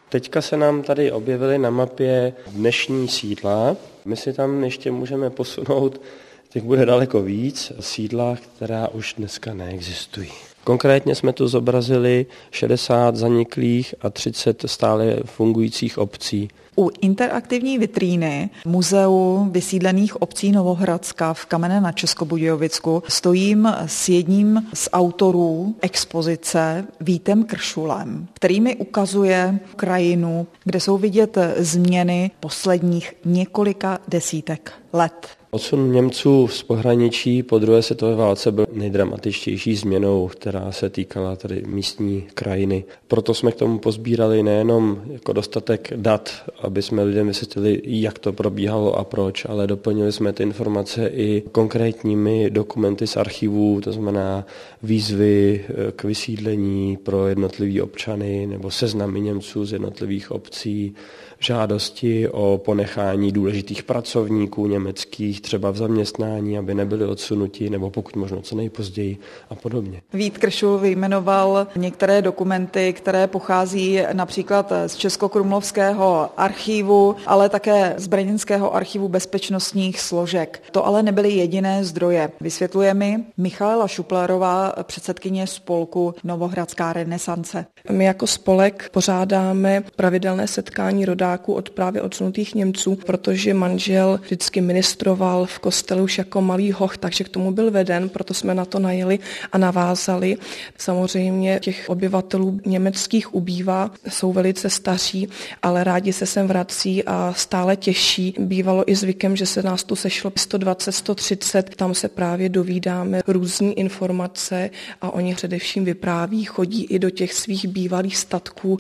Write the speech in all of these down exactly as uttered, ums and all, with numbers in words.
Teďka se nám tady objevily na mapě dnešní sídla. My si tam ještě můžeme posunout, těch bude daleko víc, sídla, která už dneska neexistují. Konkrétně jsme tu zobrazili šedesát zaniklých a třicet stále fungujících obcí. U interaktivní vitríny Muzeu vysídlených obcí Novohradska v Kamene nad Českobudějovicku stojím s jedním z autorů expozice Vítem Kršulem, který mi ukazuje krajinu, kde jsou vidět změny posledních několika desítek let. Odsun Němců z pohraničí po druhé světové válce byl nejdramatičtější změnou, která se týkala tady místní krajiny. Proto jsme k tomu pozbírali nejenom jako dostatek dat, aby jsme lidem vysvětlili, jak to probíhalo a proč, ale doplnili jsme ty informace i konkrétními dokumenty z archivů, to znamená výzvy k vysídlení pro jednotlivý občany nebo seznamy Němců z jednotlivých obcí, žádosti o ponechání důležitých pracovníků německých, třeba v zaměstnání, aby nebyli odsunuti, nebo pokud možno co nejpozději a podobně. Vít Kršul vyjmenoval některé dokumenty, které pochází například z Českokrumlovského archivu, ale také z brněnského archivu bezpečnostních složek. To ale nebyly jediné zdroje. Vysvětluje mi Michaela Šuplerová, předsedkyně spolku Novohradská renesance. My jako spolek pořádáme pravidelné setkání rodáků od právě odsunutých Němců, protože manžel vždycky ministroval v kostelu už jako malý hoch, takže k tomu byl veden, proto jsme na to najeli a navázali. Samozřejmě těch obyvatelů německých ubývá, jsou velice staří, ale rádi se sem vrací a stále těší. Bývalo i zvykem, že se nás tu sešlo sto dvacet, sto třicet, tam se právě dovídáme různé informace a oni především vypráví, chodí i do těch svých bývalých statků.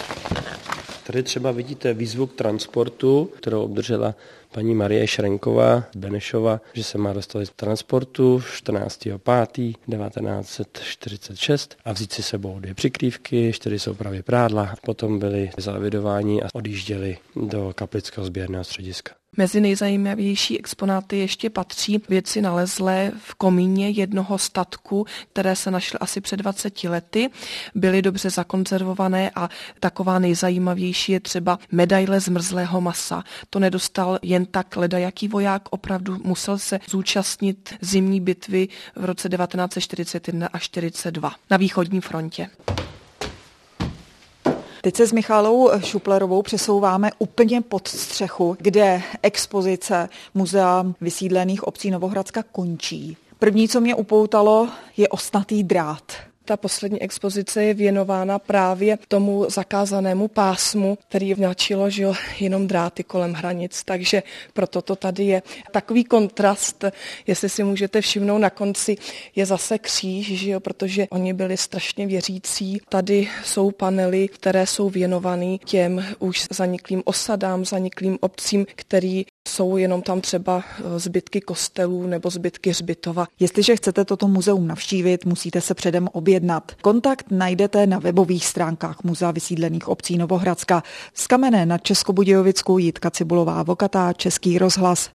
Tady třeba vidíte výzvu k transportu, kterou obdržela paní Marie Šrenková z Benešova, že se má dostat z transportu čtrnáctého pátého devatenáct set čtyřicet šest a vzít si sebou dvě přikrývky, čtyři soupravy prádla. Potom byli zaevidováni a odjížděli do Kaplického sběrného střediska. Mezi nejzajímavější exponáty ještě patří věci nalezlé v komíně jednoho statku, které se našly asi před dvaceti lety. Byly dobře zakonzervované a taková nejzajímavější je třeba medaile zmrzlého masa. To nedostal jen tak ledajaký voják, opravdu musel se zúčastnit zimní bitvy v roce devatenáct set čtyřicet jedna a čtyřicet dva na východní frontě. Teď se s Michalou Šuplerovou přesouváme úplně pod střechu, kde expozice Muzea vysídlených obcí Novohradska končí. První, co mě upoutalo, je ostnatý drát. Ta poslední expozice je věnována právě tomu zakázanému pásmu, který vnačilo, že jo, jenom dráty kolem hranic, takže proto to tady je. Takový kontrast, jestli si můžete všimnout, na konci je zase kříž, že jo, protože oni byli strašně věřící. Tady jsou panely, které jsou věnované těm už zaniklým osadám, zaniklým obcím, který jsou jenom tam třeba zbytky kostelů nebo zbytky hřbitova. Jestliže chcete toto muzeum navštívit, musíte se předem objednat. Kontakt najdete na webových stránkách Muzea vysídlených obcí Novohradska. Z Kamene nad Českobudějovickou Jitka Cibulová Vokatá, Český rozhlas.